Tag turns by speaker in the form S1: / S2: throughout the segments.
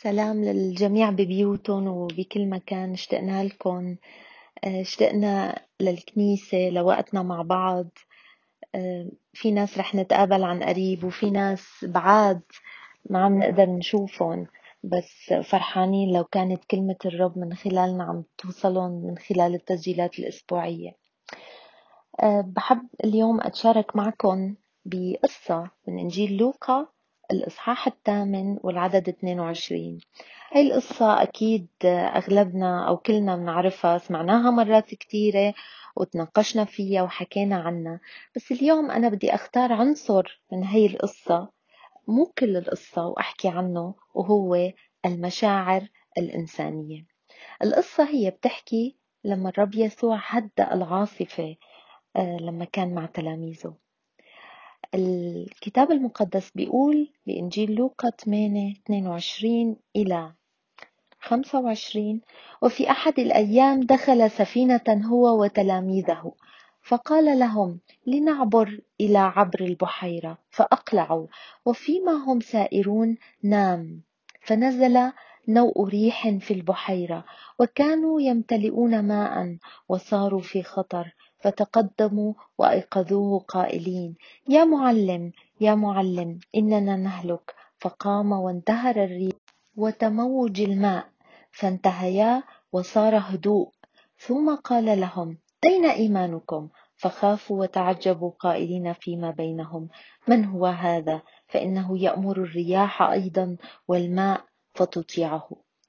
S1: سلام للجميع ببيوتهم وبكل مكان. اشتقنا لكم. اشتقنا للكنيسة لوقتنا مع بعض. في ناس رح نتقابل عن قريب وفي ناس بعاد ما عم نقدر نشوفهم، بس فرحانين لو كانت كلمة الرب من خلالنا عم توصلهم من خلال التسجيلات الأسبوعية. بحب اليوم أتشارك معكم بقصة من إنجيل لوقا الإصحاح 8 والعدد 22. هاي القصة أكيد أغلبنا أو كلنا بنعرفها، سمعناها مرات كتيرة وتناقشنا فيها وحكينا عنها. بس اليوم أنا بدي أختار عنصر من هاي القصة، مو كل القصة، وأحكي عنه، وهو المشاعر الإنسانية. القصة هي بتحكي لما الرب يسوع هدأ العاصفة لما كان مع تلاميذه. الكتاب المقدس بيقول بإنجيل لوقا 8:22 إلى 25: وفي أحد الأيام دخل سفينة هو وتلاميذه، فقال لهم لنعبر إلى عبر البحيرة، فأقلعوا، وفيما هم سائرون نام، فنزل نوء ريح في البحيرة، وكانوا يمتلئون ماء وصاروا في خطر، فتقدموا وأيقظوه قائلين: يا معلم، يا معلم، إننا نهلك. فقام وانتهر الريح وتموج الماء، فانتهيا وصار هدوء. ثم قال لهم: أين إيمانكم؟ فخافوا وتعجبوا قائلين فيما بينهم: من هو هذا؟ فإنه يأمر الرياح أيضا والماء فتطيعه.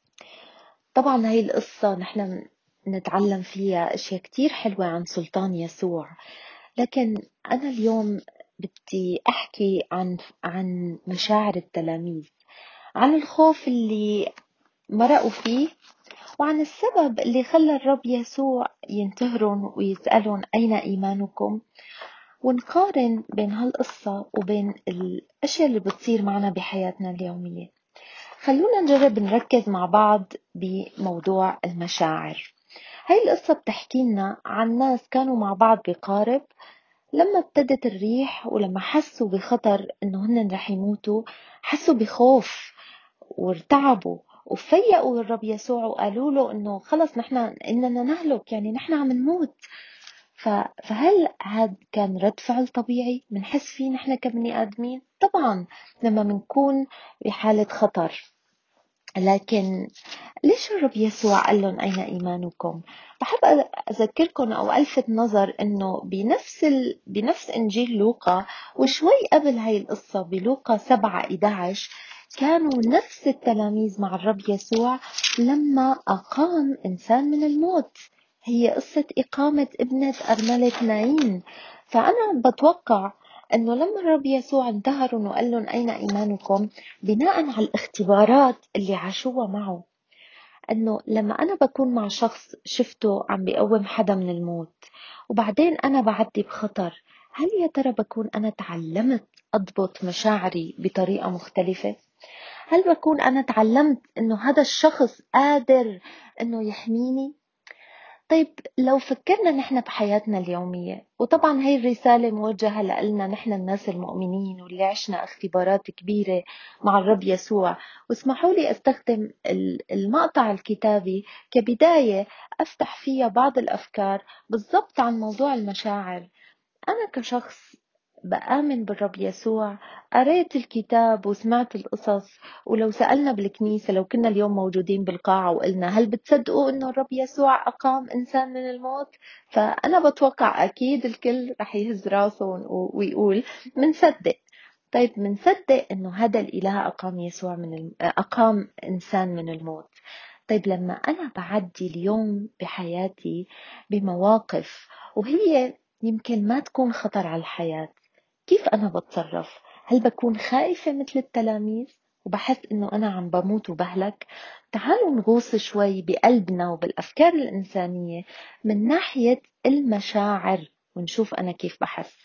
S1: طبعا هاي القصة نحن نتعلم فيها أشياء كتير حلوة عن سلطان يسوع، لكن أنا اليوم بدي أحكي عن مشاعر التلاميذ، عن الخوف اللي مرقوا فيه، وعن السبب اللي خلى الرب يسوع ينتهرهم ويسألهم: أين إيمانكم؟ ونقارن بين هالقصة وبين الأشياء اللي بتصير معنا بحياتنا اليومية. خلونا نجرب نركز مع بعض بموضوع المشاعر. هاي القصة بتحكي لنا عن ناس كانوا مع بعض بقارب، لما ابتدت الريح ولما حسوا بخطر انه هن رح يموتوا، حسوا بخوف وارتعبوا وفيقوا الرب يسوع وقالوا له انه خلص نحن اننا نهلك، يعني نحن عم نموت. فهل هذا كان رد فعل طبيعي بنحس فيه نحن كبني ادمين؟ طبعا لما بنكون بحالة خطر. لكن ليش الرب يسوع قال لهم أين إيمانكم؟ بحب أذكركم أو ألفت نظر أنه بنفس إنجيل لوقا وشوي قبل هاي القصة بلوقا 7:11 كانوا نفس التلاميذ مع الرب يسوع لما أقام إنسان من الموت. هي قصة إقامة ابنة أرملة نايين. فأنا بتوقع أنه لما الرب يسوع انتهرهم وقال لهم أين إيمانكم، بناء على الاختبارات اللي عاشوها معه، أنه لما أنا بكون مع شخص شفته عم بيقوم حدا من الموت وبعدين أنا بعدي بخطر، هل يا ترى بكون أنا تعلمت أضبط مشاعري بطريقة مختلفة؟ هل بكون أنا تعلمت أنه هذا الشخص قادر أنه يحميني؟ طيب لو فكرنا نحن بحياتنا اليومية، وطبعا هاي الرسالة موجهة لنا نحن الناس المؤمنين واللي عشنا اختبارات كبيرة مع الرب يسوع، واسمحوا لي استخدم المقطع الكتابي كبداية أفتح فيها بعض الأفكار بالضبط عن موضوع المشاعر. أنا كشخص بآمن بالرب يسوع، قريت الكتاب وسمعت القصص، ولو سألنا بالكنيسة، لو كنا اليوم موجودين بالقاعة وقلنا: هل بتصدقوا إنه الرب يسوع أقام إنسان من الموت؟ فأنا بتوقع أكيد الكل رح يهز راسه ويقول: منصدق. طيب منصدق إنه هذا الإله أقام أقام إنسان من الموت. طيب لما أنا بعدي اليوم بحياتي بمواقف وهي يمكن ما تكون خطر على الحياة، كيف أنا بتصرف؟ هل بكون خائفة مثل التلاميذ وبحس إنه أنا عم بموت وبهلك؟ تعالوا نغوص شوي بقلبنا وبالأفكار الإنسانية من ناحية المشاعر ونشوف أنا كيف بحس.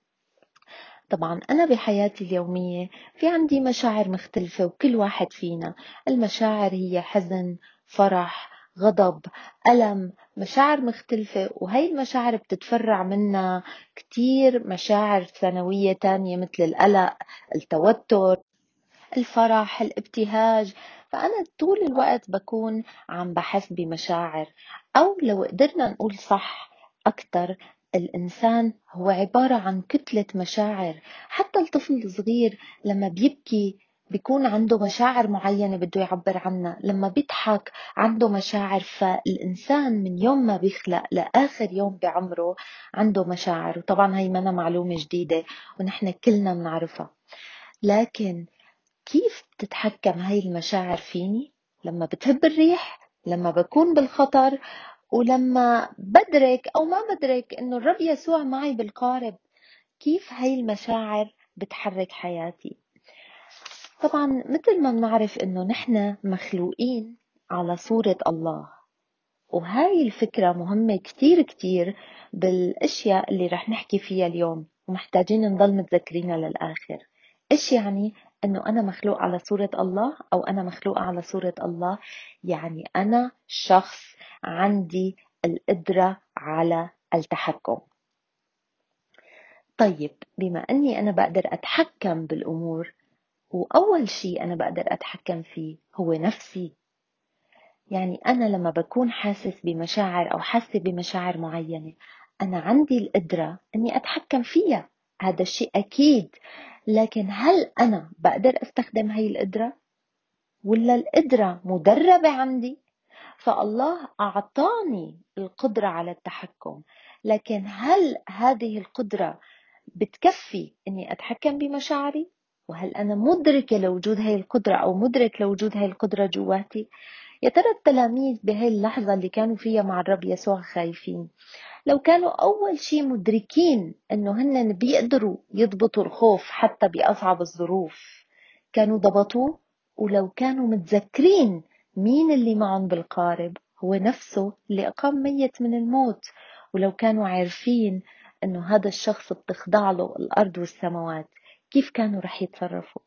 S1: طبعا أنا بحياتي اليومية في عندي مشاعر مختلفة، وكل واحد فينا المشاعر هي حزن، فرح، غضب، ألم، مشاعر مختلفة، وهي المشاعر بتتفرع منها كتير مشاعر ثانوية تانية مثل القلق، التوتر، الفرح، الابتهاج. فأنا طول الوقت بكون عم بحس بمشاعر، أو لو قدرنا نقول صح أكتر، الإنسان هو عبارة عن كتلة مشاعر. حتى الطفل الصغير لما بيبكي بيكون عنده مشاعر معينة بده يعبر عنها، لما بيضحك عنده مشاعر. فالإنسان من يوم ما بيخلق لآخر يوم بعمره عنده مشاعر، وطبعا هي منا معلومة جديدة ونحن كلنا بنعرفها. لكن كيف بتتحكم هاي المشاعر فيني؟ لما بتهب الريح، لما بكون بالخطر، ولما بدرك أو ما بدرك إنه الرب يسوع معي بالقارب. كيف هاي المشاعر بتحرك حياتي؟ طبعا مثل ما بنعرف إنه نحن مخلوقين على صورة الله، وهاي الفكرة مهمة كتير كتير بالأشياء اللي رح نحكي فيها اليوم، ومحتاجين نضل متذكرينها للآخر. إيش يعني أنه أنا مخلوق على صورة الله، أو أنا مخلوقة على صورة الله؟ يعني أنا شخص عندي القدرة على التحكم. طيب، بما أني أنا بقدر أتحكم بالأمور، وأول شيء أنا بقدر أتحكم فيه هو نفسي. يعني أنا لما بكون حاسس بمشاعر أو حاسة بمشاعر معينة، أنا عندي القدرة أني أتحكم فيها، هذا الشيء أكيد. لكن هل أنا بقدر أستخدم هاي القدرة؟ ولا القدرة مدربة عندي؟ فالله أعطاني القدرة على التحكم، لكن هل هذه القدرة بتكفي أني أتحكم بمشاعري؟ وهل أنا مدركة لوجود هاي القدرة، أو مدرك لوجود هاي القدرة جواتي؟ يا ترى التلاميذ بهاي اللحظة اللي كانوا فيها مع الرب يسوع خايفين، لو كانوا أول شيء مدركين أنه هن بيقدروا يضبطوا الخوف حتى بأصعب الظروف، كانوا ضبطوه. ولو كانوا متذكرين مين اللي معهم بالقارب، هو نفسه اللي أقام ميت من الموت، ولو كانوا عارفين أنه هذا الشخص بتخضع له الأرض والسماوات، كيف كانوا رح يتصرفوا؟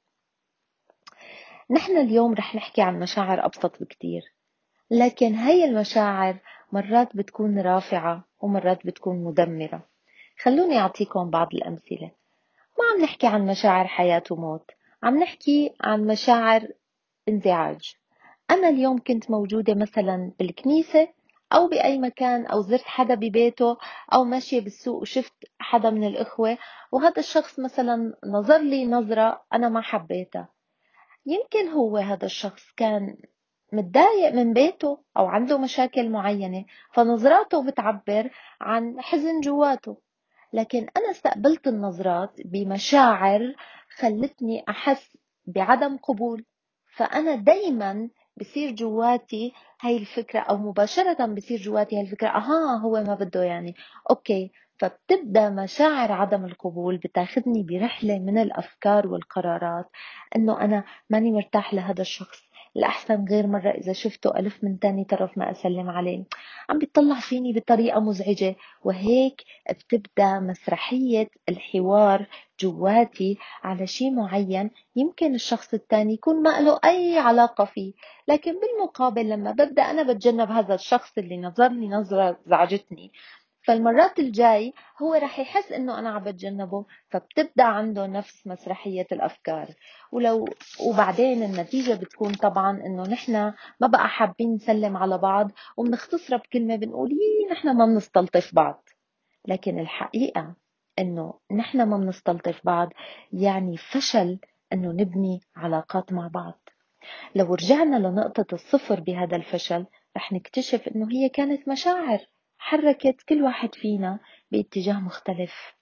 S1: نحن اليوم رح نحكي عن مشاعر أبسط بكتير، لكن هاي المشاعر مرات بتكون رافعة ومرات بتكون مدمرة. خلوني أعطيكم بعض الأمثلة. ما عم نحكي عن مشاعر حياة وموت، عم نحكي عن مشاعر انزعاج. أنا اليوم كنت موجودة مثلا بالكنيسة أو بأي مكان، أو زرت حدا ببيته، أو ماشية بالسوق وشفت حدا من الإخوة، وهذا الشخص مثلا نظر لي نظرة أنا ما حبيتها. يمكن هو هذا الشخص كان متضايق من بيته أو عنده مشاكل معينة، فنظراته بتعبر عن حزن جواته. لكن أنا استقبلت النظرات بمشاعر خلتني أحس بعدم قبول، فأنا دايما بصير جواتي هاي الفكرة، أو مباشرة بصير جواتي هاي الفكرة، هو ما بده يعني، أوكي. فبتبدأ مشاعر عدم القبول بتاخدني برحلة من الأفكار والقرارات، إنه أنا ماني مرتاح لهذا الشخص، الأحسن غير مرة إذا شفته ألف من تاني طرف ما أسلم عليه، عم بيطلع فيني بطريقة مزعجة. وهيك بتبدأ مسرحية الحوار جواتي على شيء معين، يمكن الشخص التاني يكون ما له أي علاقة فيه، لكن بالمقابل لما ببدأ أنا بتجنب هذا الشخص اللي نظرني نظرة زعجتني، فالمرات الجاي هو رح يحس انه انا عم بتجنبه، فبتبدأ عنده نفس مسرحية الافكار. ولو وبعدين النتيجة بتكون طبعا انه نحن ما بقى حابين نسلم على بعض، وبنختصرها بكلمة بنقول نحن ما بنستلطف بعض. لكن الحقيقة انه نحن ما بنستلطف بعض يعني فشل انه نبني علاقات مع بعض. لو رجعنا لنقطة الصفر بهذا الفشل، رح نكتشف انه هي كانت مشاعر حركت كل واحد فينا باتجاه مختلف.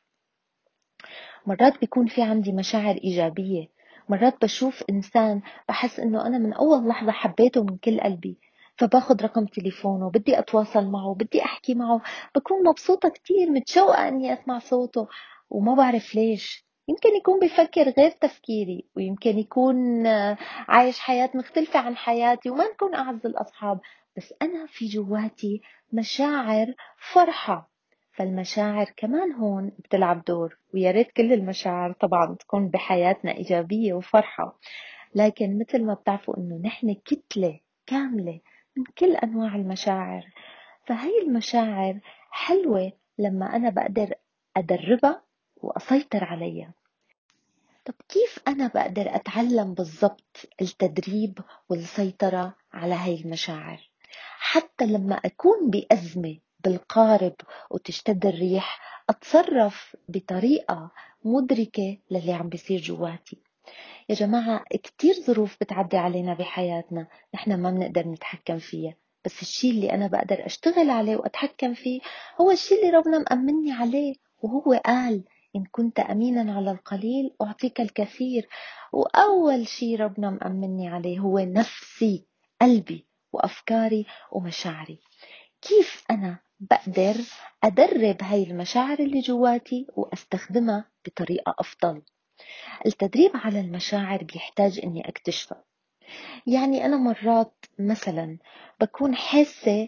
S1: مرات بيكون في عندي مشاعر إيجابية، مرات بشوف إنسان بحس إنه أنا من أول لحظة حبيته من كل قلبي، فباخد رقم تليفونه، بدي أتواصل معه، بدي أحكي معه، بكون مبسوطة كتير، متشوقة إني أسمع صوته، وما بعرف ليش. يمكن يكون بيفكر غير تفكيري، ويمكن يكون عايش حياة مختلفة عن حياتي، وما نكون أعز الأصحاب، بس أنا في جواتي مشاعر فرحة. فالمشاعر كمان هون بتلعب دور، ويا ريت كل المشاعر طبعا تكون بحياتنا إيجابية وفرحة، لكن مثل ما بتعرفوا إنه نحن كتلة كاملة من كل أنواع المشاعر. فهي المشاعر حلوة لما أنا بقدر أدربها وأسيطر عليها. طب كيف أنا بقدر أتعلم بالضبط التدريب والسيطرة على هاي المشاعر حتى لما أكون بأزمة بالقارب وتشتد الريح أتصرف بطريقة مدركة للي عم بيصير جواتي؟ يا جماعة كتير ظروف بتعدي علينا بحياتنا نحن ما بنقدر نتحكم فيها، بس الشيء اللي أنا بقدر أشتغل عليه وأتحكم فيه هو الشيء اللي ربنا مأمني عليه، وهو قال إن كنت أمينا على القليل أعطيك الكثير. وأول شيء ربنا مأمني عليه هو نفسي، قلبي وأفكاري ومشاعري. كيف أنا بقدر أدرب هاي المشاعر اللي جواتي وأستخدمها بطريقة أفضل؟ التدريب على المشاعر بيحتاج إني أكتشفها. يعني أنا مرات مثلا بكون حاسة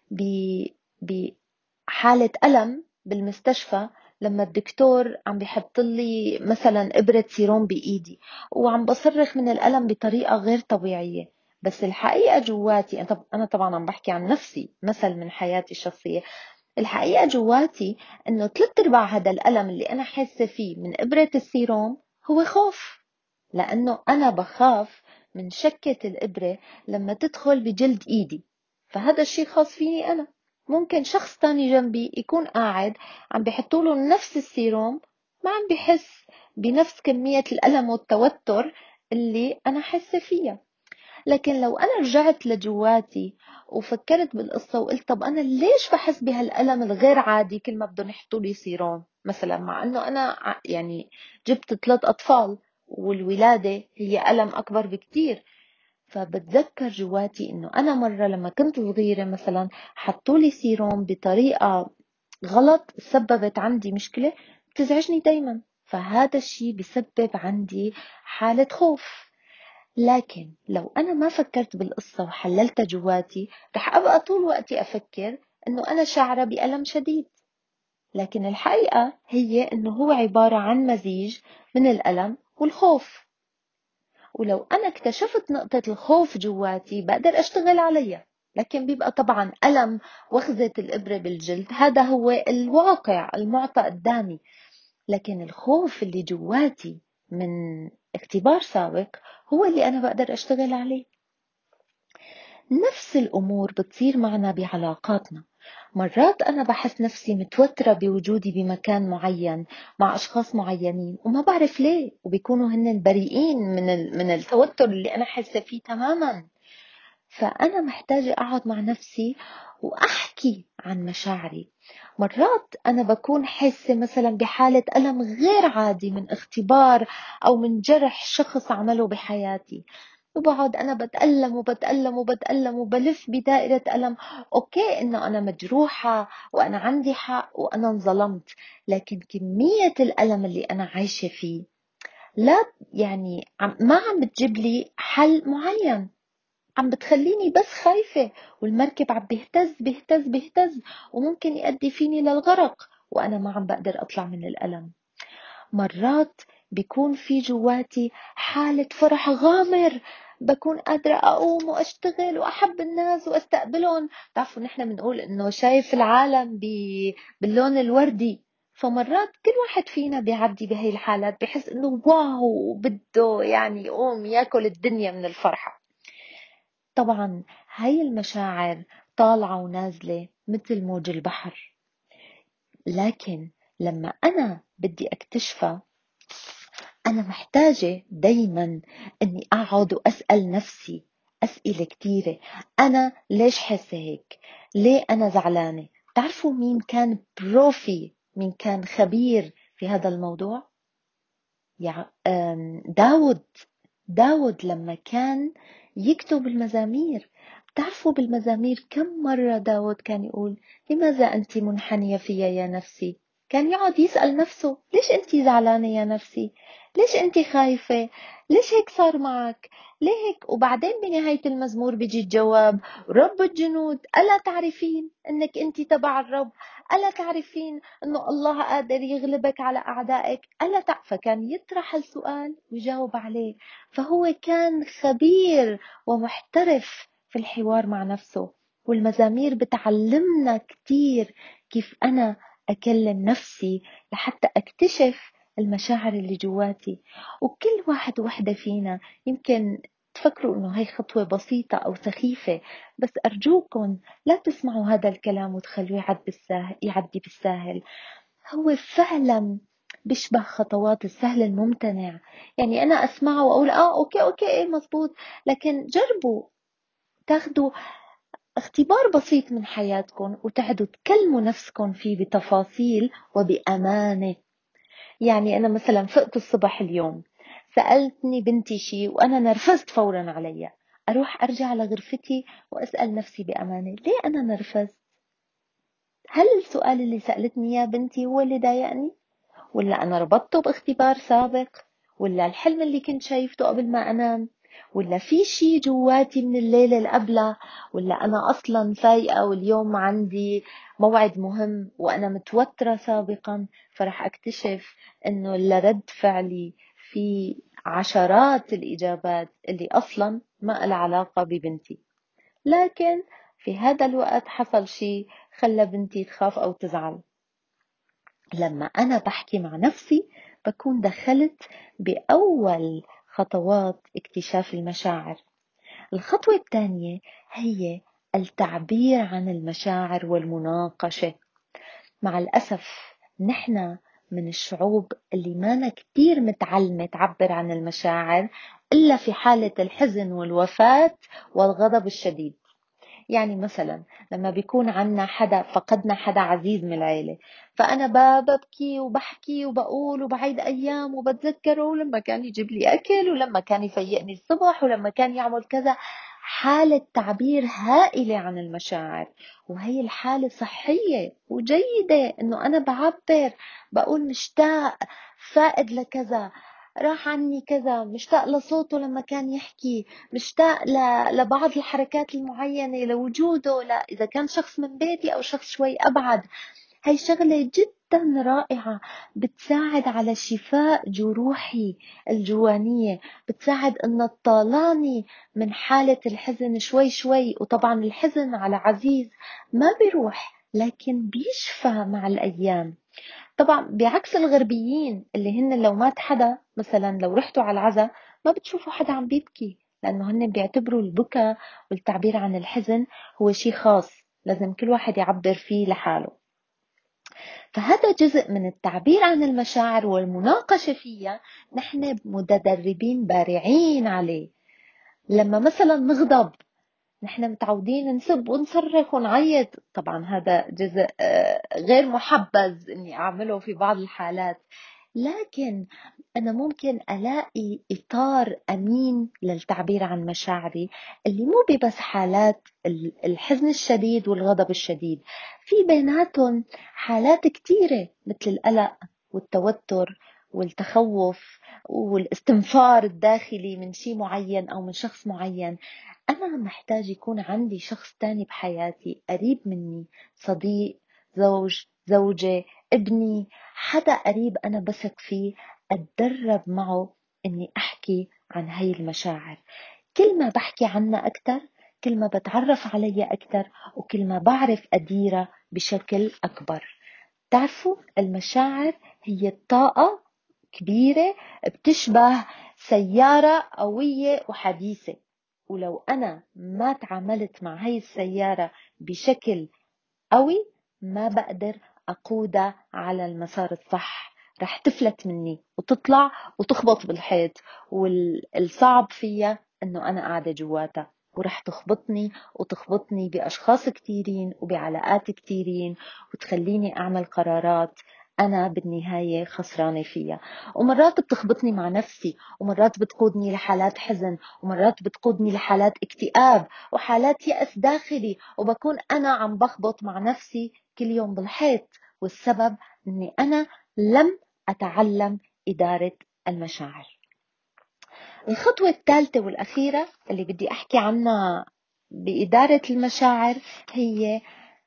S1: بحالة ألم بالمستشفى لما الدكتور عم بيحط لي مثلا إبرة سيروم بإيدي وعم بصرخ من الألم بطريقة غير طبيعية. بس الحقيقة جواتي، أنا طبعا عم بحكي عن نفسي مثل من حياتي الشخصية، الحقيقة جواتي إنه 3/4 هذا الألم اللي أنا حاسة فيه من إبرة السيروم هو خوف، لأنه أنا بخاف من شكة الإبرة لما تدخل بجلد إيدي، فهذا الشيء خاص فيني أنا. ممكن شخص تاني جنبي يكون قاعد عم بيحطوله نفس السيروم ما عم بيحس بنفس كمية الألم والتوتر اللي أنا حاسة فيها. لكن لو أنا رجعت لجواتي وفكرت بالقصة وقلت طب أنا ليش بحس بهالألم الغير عادي كل ما بدهم يحطوا لي سيروم مثلا، مع أنه أنا يعني جبت 3 أطفال والولادة هي ألم أكبر بكتير. فبتذكر جواتي إنه أنا مرة لما كنت صغيرة مثلا حطوا لي سيروم بطريقة غلط سببت عندي مشكلة بتزعجني دايما، فهذا الشيء بسبب عندي حالة خوف. لكن لو أنا ما فكرت بالقصة وحللتها جواتي رح أبقى طول وقتي أفكر إنه أنا شاعرة بألم شديد، لكن الحقيقة هي إنه هو عبارة عن مزيج من الألم والخوف. ولو أنا اكتشفت نقطة الخوف جواتي بقدر أشتغل عليها، لكن بيبقى طبعا ألم وخزة الإبرة بالجلد هذا هو الواقع المعطى قدامي. لكن الخوف اللي جواتي من اختبار سابق هو اللي أنا بقدر أشتغل عليه. نفس الأمور بتصير معنا بعلاقاتنا. مرات أنا بحس نفسي متوترة بوجودي بمكان معين مع أشخاص معينين وما بعرف ليه، وبيكونوا هن بريئين من التوتر اللي أنا حاسة فيه تماما. فأنا محتاجة أقعد مع نفسي وأحكي عن مشاعري. مرات أنا بكون حاسة مثلا بحالة ألم غير عادي من اختبار أو من جرح شخص عمله بحياتي، وبقعد أنا بتألم وبتألم وبتألم وبلف بدائرة ألم. أوكي إنه أنا مجروحة وأنا عندي حق وأنا انظلمت، لكن كمية الألم اللي أنا عايشة فيه لا يعني ما عم بتجيب لي حل معين، عم بتخليني بس خايفة، والمركب عم بيهتز بيهتز بيهتز وممكن يؤدي فيني للغرق وأنا ما عم بقدر أطلع من الألم. مرات بيكون في جواتي حالة فرح غامر، بكون قادرة أقوم وأشتغل وأحب الناس وأستقبلهم. تعرفوا نحن بنقول إنه شايف العالم باللون الوردي. فمرات كل واحد فينا بيعدي بهاي الحالات بحس إنه واو بده يعني يقوم ياكل الدنيا من الفرحة. طبعا هاي المشاعر طالعة ونازلة مثل موج البحر، لكن لما أنا بدي أكتشفها أنا محتاجة دايما أني أقعد وأسأل نفسي أسئلة كتيرة. أنا ليش حاسة هيك؟ ليه أنا زعلانة؟ تعرفوا مين كان بروفي، مين كان خبير في هذا الموضوع؟ داود. داود لما كان يكتب المزامير، بتعرفوا بالمزامير كم مرة داود كان يقول لماذا أنت منحنية فيا يا نفسي؟ كان يقعد يسأل نفسه ليش أنت زعلانة يا نفسي؟ ليش أنت خايفة؟ ليش هيك صار معك؟ ليه هيك؟ وبعدين بنهاية المزمور بيجي الجواب: رب الجنود ألا تعرفين أنك أنت تبع الرب؟ ألا تعرفين أنه الله قادر يغلبك على أعدائك؟ فكان يطرح السؤال ويجاوب عليه. فهو كان خبير ومحترف في الحوار مع نفسه. والمزامير بتعلمنا كتير كيف أنا أكلم نفسي لحتى أكتشف المشاعر اللي جواتي. وكل واحد وحدة فينا يمكن تفكروا انه هي خطوة بسيطة او سخيفة، بس ارجوكم لا تسمعوا هذا الكلام وتخلوه يعدي بالساهل. هو فعلا بيشبه خطوات السهل الممتنع. يعني انا اسمعه واقول اوكي اوكي ايه مزبوط، لكن جربوا تاخدوا اختبار بسيط من حياتكم وتعدوا تكلموا نفسكم فيه بتفاصيل وبأمانة. يعني أنا مثلا فقت الصبح اليوم، سألتني بنتي شي وأنا نرفزت فورا عليها، أروح أرجع لغرفتي وأسأل نفسي بأمانة ليه أنا نرفزت؟ هل السؤال اللي سألتني يا بنتي هو اللي ضايقني؟ ولا أنا ربطته باختبار سابق؟ ولا الحلم اللي كنت شايفته قبل ما أنام؟ ولا في شي جواتي من الليلة اللي قبلها؟ ولا أنا أصلا فايقة واليوم عندي موعد مهم وأنا متوترة سابقا، فرح أكتشف أنه لرد فعلي في عشرات الإجابات اللي أصلا ما لها علاقة ببنتي، لكن في هذا الوقت حصل شي خلى بنتي تخاف أو تزعل. لما أنا بحكي مع نفسي بكون دخلت بأول خطوات اكتشاف المشاعر. الخطوة الثانية هي التعبير عن المشاعر والمناقشة. مع الأسف نحن من الشعوب اللي مانا كتير متعلمة تعبر عن المشاعر إلا في حالة الحزن والوفاة والغضب الشديد. يعني مثلا لما بيكون عنا حدا، فقدنا حدا عزيز من العيلة، فأنا ببكي وبحكي وبقول وبعيد أيام وبتذكره لما كان يجيب لي أكل ولما كان يفيقني الصبح ولما كان يعمل كذا. حالة تعبير هائلة عن المشاعر، وهي الحالة صحية وجيدة إنه أنا بعبر، بقول مشتاق، فائد لكذا، راح عني كذا، مشتاق لصوته لما كان يحكي، مشتاق لبعض الحركات المعينة، لوجوده، إذا كان شخص من بيتي أو شخص شوي أبعد. هاي شغلة جدا رائعة، بتساعد على شفاء جروحي الجوانية، بتساعد أن تطالعني من حالة الحزن شوي شوي. وطبعا الحزن على عزيز ما بيروح لكن بيشفى مع الأيام. طبعا بعكس الغربيين اللي هن لو مات حدا، مثلا لو رحتوا على العزاء ما بتشوفوا حدا عم بيبكي، لأنه هن بيعتبروا البكاء والتعبير عن الحزن هو شيء خاص لازم كل واحد يعبر فيه لحاله. فهذا جزء من التعبير عن المشاعر والمناقشة فيها، نحن متدربين بارعين عليه. لما مثلا نغضب نحن متعودين نسب ونصرخ ونعيط، طبعا هذا جزء غير محبذ اني اعمله في بعض الحالات، لكن أنا ممكن ألاقي إطار أمين للتعبير عن مشاعري اللي مو ببس حالات الحزن الشديد والغضب الشديد، في بيناتهم حالات كتيرة مثل القلق والتوتر والتخوف والاستنفار الداخلي من شيء معين أو من شخص معين. أنا محتاج يكون عندي شخص تاني بحياتي قريب مني، صديق، زوج، زوجة، ابني، حدا قريب أنا بثق فيه، أتدرب معه إني أحكي عن هاي المشاعر. كل ما بحكي عنها أكتر كل ما بتعرف عليها أكتر وكل ما بعرف أديرها بشكل أكبر. تعرفوا المشاعر هي الطاقة كبيرة، بتشبه سيارة قوية وحديثة، ولو أنا ما تعاملت مع هاي السيارة بشكل قوي ما بقدر أقودها على المسار الصح، رح تفلت مني وتطلع وتخبط بالحيط، والصعب فيها أنه أنا قاعدة جواتها، ورح تخبطني وتخبطني بأشخاص كتيرين وبعلاقات كتيرين وتخليني أعمل قرارات أنا بالنهاية خسرانة فيها. ومرات بتخبطني مع نفسي، ومرات بتقودني لحالات حزن، ومرات بتقودني لحالات اكتئاب وحالات يأس داخلي، وبكون أنا عم بخبط مع نفسي كل يوم بالحيط، والسبب أني أنا لم أتعلم إدارة المشاعر. الخطوة الثالثة والأخيرة اللي بدي أحكي عنها بإدارة المشاعر هي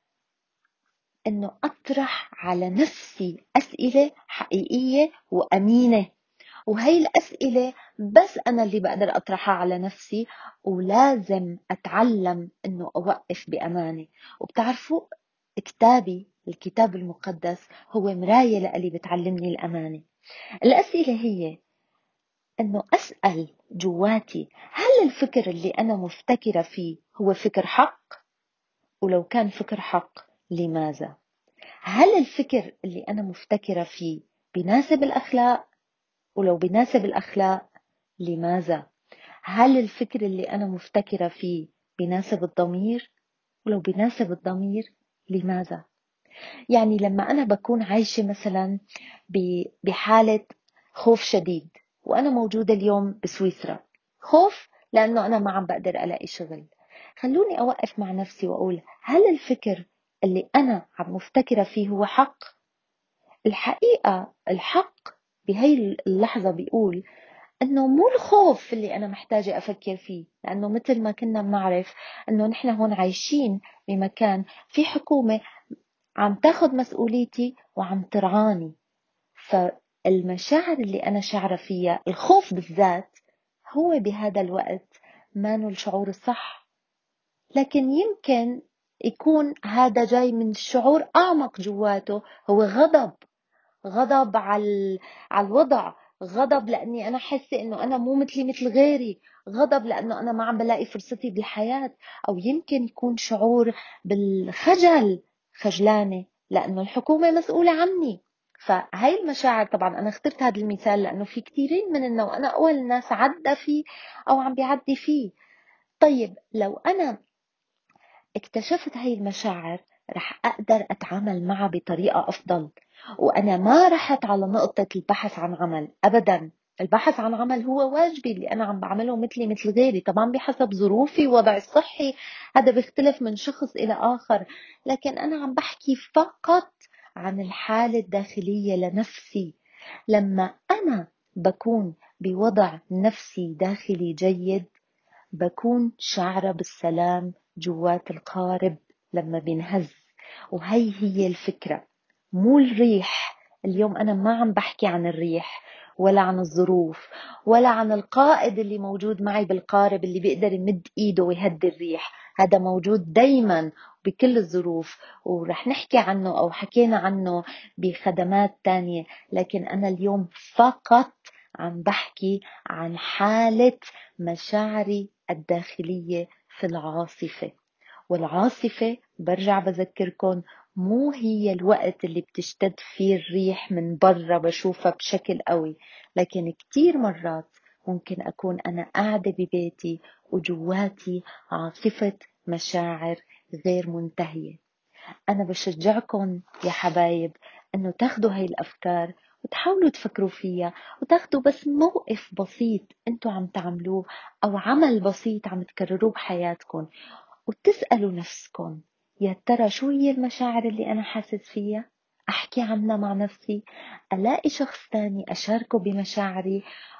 S1: أنه أطرح على نفسي أسئلة حقيقية وأمينة. وهي الأسئلة بس أنا اللي بقدر أطرحها على نفسي، ولازم أتعلم أنه أوقف بأمانة. وبتعرفوا كتابي الكتاب المقدس هو مراية لألي بتعلمني الأمانة. الأسئلة هي أنه أسأل جواتي، هل الفكر اللي أنا مفتكرة فيه هو فكر حق؟ ولو كان فكر حق، لماذا؟ هل الفكر اللي أنا مفتكرة فيه بيناسب الأخلاق؟ ولو بيناسب الأخلاق، لماذا؟ هل الفكر اللي أنا مفتكرة فيه بيناسب الضمير؟ ولو بيناسب الضمير، لماذا؟ يعني لما أنا بكون عايشة مثلا بحالة خوف شديد، وأنا موجودة اليوم بسويسرا، خوف لأنه أنا ما عم بقدر ألاقي شغل، خلوني أوقف مع نفسي وأقول هل الفكر اللي أنا عم مفتكرة فيه هو حق؟ الحقيقة الحق بهي اللحظة بيقول أنه مو الخوف اللي أنا محتاجة أفكر فيه، لأنه مثل ما كنا بنعرف أنه نحن هون عايشين بمكان في حكومة عم تاخد مسؤوليتي وعم ترعاني، فالمشاعر اللي أنا شعرة فيها الخوف بالذات هو بهذا الوقت ما الشعور الصح، لكن يمكن يكون هذا جاي من شعور أعمق جواته، هو غضب على الوضع، غضب لأني أنا حاسة إنه أنا مو مثلي مثل غيري، غضب لأنه أنا ما عم بلاقي فرصتي بالحياة، أو يمكن يكون شعور بالخجل، خجلانة لأنه الحكومة مسؤولة عني. فهاي المشاعر، طبعا أنا اخترت هذا المثال لأنه في كثيرين مننا وأنا أول الناس عدى فيه أو عم بيعدي فيه. طيب لو أنا اكتشفت هاي المشاعر رح أقدر أتعامل معها بطريقة أفضل، وأنا ما رحت على نقطة البحث عن عمل أبدا. البحث عن عمل هو واجبي اللي أنا عم بعمله مثلي مثل غيري، طبعا بحسب ظروفي ووضعي الصحي، هذا بيختلف من شخص إلى آخر، لكن أنا عم بحكي فقط عن الحالة الداخلية لنفسي. لما أنا بكون بوضع نفسي داخلي جيد، بكون شعرة بالسلام جوات القارب لما بينهز. وهي هي الفكرة، مو الريح. اليوم أنا ما عم بحكي عن الريح ولا عن الظروف ولا عن القائد اللي موجود معي بالقارب اللي بيقدر يمد إيده ويهدي الريح، هذا موجود دايما بكل الظروف ورح نحكي عنه أو حكينا عنه بخدمات تانية، لكن أنا اليوم فقط عم بحكي عن حالة مشاعري الداخلية في العاصفة. والعاصفة برجع بذكركن مو هي الوقت اللي بتشتد فيه الريح من برا بشوفها بشكل قوي، لكن كتير مرات ممكن أكون أنا قاعدة ببيتي وجواتي عاصفة مشاعر غير منتهية. أنا بشجعكم يا حبايب أنه تاخدوا هاي الأفكار وتحاولوا تفكروا فيها، وتاخدوا بس موقف بسيط أنتوا عم تعملوه أو عمل بسيط عم تكرروه بحياتكم، وتسألوا نفسكم يا ترى شو هي المشاعر اللي أنا حاسس فيها؟ أحكي عنها مع نفسي، ألاقي شخص تاني أشاركه بمشاعري،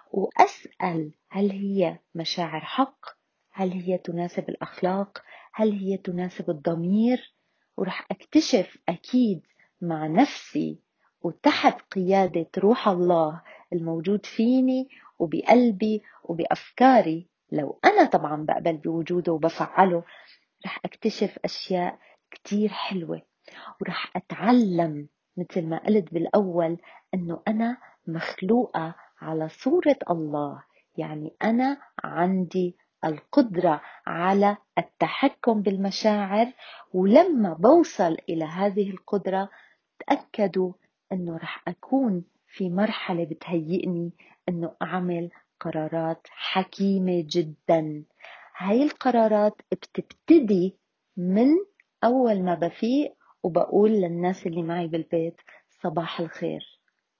S1: وأسأل هل هي مشاعر حق؟ هل هي تناسب الأخلاق؟ هل هي تناسب الضمير؟ ورح أكتشف أكيد مع نفسي وتحت قيادة روح الله الموجود فيني وبقلبي وبأفكاري، لو أنا طبعا بقبل بوجوده وبفعله، رح أكتشف أشياء كتير حلوة، ورح أتعلم مثل ما قلت بالأول أنه أنا مخلوقة على صورة الله، يعني أنا عندي القدرة على التحكم بالمشاعر، ولما بوصل إلى هذه القدرة تأكدوا أنه رح أكون في مرحلة بتهيئني أنه أعمل قرارات حكيمة جدا. هاي القرارات بتبتدي من أول ما بفيق وبقول للناس اللي معي بالبيت صباح الخير،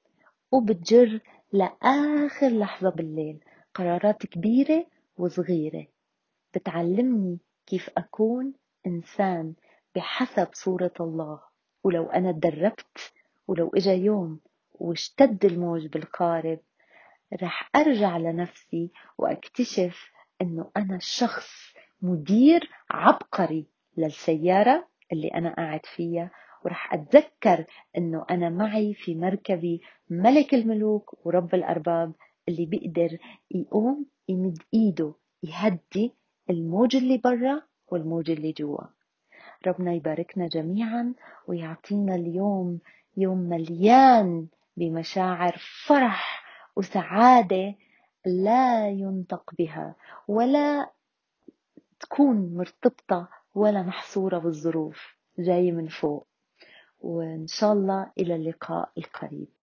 S1: وبتجر لآخر لحظة بالليل، قرارات كبيرة وصغيرة بتعلمني كيف أكون إنسان بحسب صورة الله. ولو أنا تدربت، ولو إجا يوم واشتد الموج بالقارب، رح أرجع لنفسي وأكتشف أنه أنا شخص مدير عبقري للسيارة اللي أنا قاعد فيها، ورح أتذكر أنه أنا معي في مركبي ملك الملوك ورب الأرباب اللي بيقدر يقوم يمد إيده يهدي الموج اللي برا والموج اللي جوا. ربنا يباركنا جميعا ويعطينا اليوم يوم مليان بمشاعر فرح وسعادة لا ينطق بها، ولا تكون مرتبطة ولا محصورة بالظروف، جاي من فوق. وإن شاء الله إلى اللقاء القريب.